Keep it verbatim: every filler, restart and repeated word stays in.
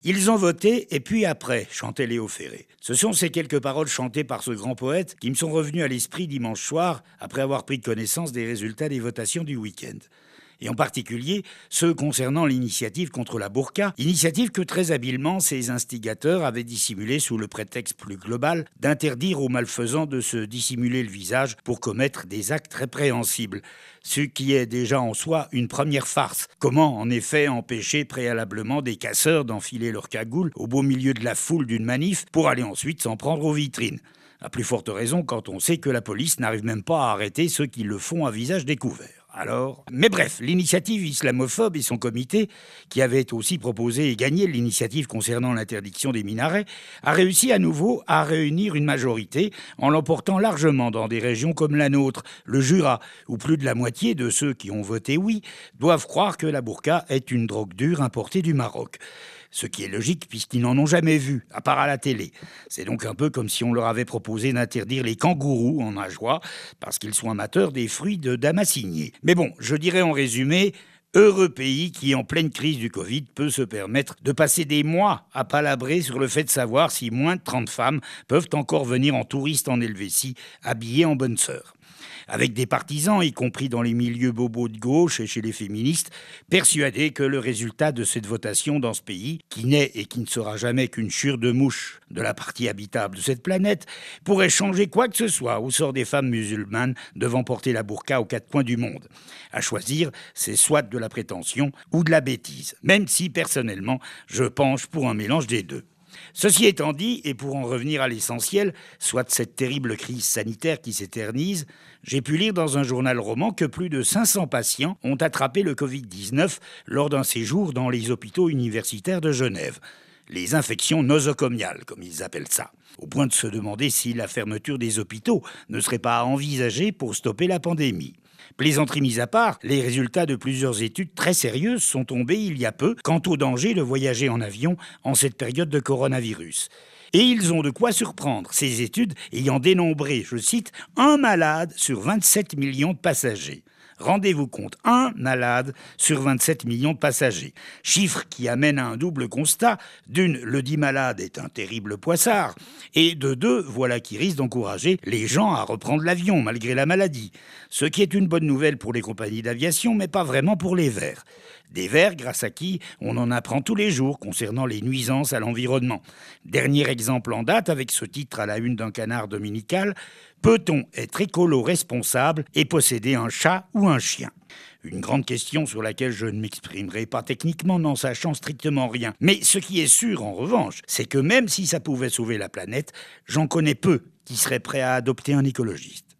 Ils ont voté, et puis après, chantait Léo Ferré. Ce sont ces quelques paroles chantées par ce grand poète qui me sont revenues à l'esprit dimanche soir, après avoir pris connaissance des résultats des votations du week-end. Et en particulier ceux concernant l'initiative contre la burqa, initiative que très habilement ces instigateurs avaient dissimulée sous le prétexte plus global d'interdire aux malfaisants de se dissimuler le visage pour commettre des actes répréhensibles, ce qui est déjà en soi une première farce. Comment en effet empêcher préalablement des casseurs d'enfiler leur cagoule au beau milieu de la foule d'une manif pour aller ensuite s'en prendre aux vitrines ? À plus forte raison quand on sait que la police n'arrive même pas à arrêter ceux qui le font à visage découvert. Alors... Mais bref, l'initiative islamophobe et son comité, qui avait aussi proposé et gagné l'initiative concernant l'interdiction des minarets, a réussi à nouveau à réunir une majorité en l'emportant largement dans des régions comme la nôtre, le Jura, où plus de la moitié de ceux qui ont voté oui doivent croire que la burqa est une drogue dure importée du Maroc. Ce qui est logique puisqu'ils n'en ont jamais vu, à part à la télé. C'est donc un peu comme si on leur avait proposé d'interdire les kangourous en nageois parce qu'ils sont amateurs des fruits de damascinier. Mais bon, je dirais en résumé, heureux pays qui, en pleine crise du Covid, peut se permettre de passer des mois à palabrer sur le fait de savoir si moins de trente femmes peuvent encore venir en touristes en Helvétie, habillées en bonne sœur. Avec des partisans, y compris dans les milieux bobos de gauche et chez les féministes, persuadés que le résultat de cette votation dans ce pays, qui n'est et qui ne sera jamais qu'une chure de mouche de la partie habitable de cette planète, pourrait changer quoi que ce soit au sort des femmes musulmanes devant porter la burqa aux quatre coins du monde. À choisir, c'est soit de la prétention ou de la bêtise, même si, personnellement, je penche pour un mélange des deux. Ceci étant dit, et pour en revenir à l'essentiel, soit de cette terrible crise sanitaire qui s'éternise, j'ai pu lire dans un journal roman que plus de cinq cents patients ont attrapé le covid dix-neuf lors d'un séjour dans les hôpitaux universitaires de Genève. Les infections nosocomiales, comme ils appellent ça. Au point de se demander si la fermeture des hôpitaux ne serait pas envisagée pour stopper la pandémie. Plaisanterie mise à part, les résultats de plusieurs études très sérieuses sont tombés il y a peu quant au danger de voyager en avion en cette période de coronavirus. Et ils ont de quoi surprendre, ces études ayant dénombré, je cite, un malade sur vingt-sept millions de passagers. Rendez-vous compte, un malade sur vingt-sept millions de passagers. Chiffre qui amène à un double constat. D'une, le dit malade est un terrible poissard. Et de deux, voilà qui risque d'encourager les gens à reprendre l'avion malgré la maladie. Ce qui est une bonne nouvelle pour les compagnies d'aviation, mais pas vraiment pour les Verts. Des Verts, grâce à qui on en apprend tous les jours concernant les nuisances à l'environnement. Dernier exemple en date, avec ce titre à la une d'un canard dominical, peut-on être écolo responsable et posséder un chat ou un chien ? Une grande question sur laquelle je ne m'exprimerai pas techniquement, n'en sachant strictement rien. Mais ce qui est sûr, en revanche, c'est que même si ça pouvait sauver la planète, j'en connais peu qui seraient prêts à adopter un écologiste.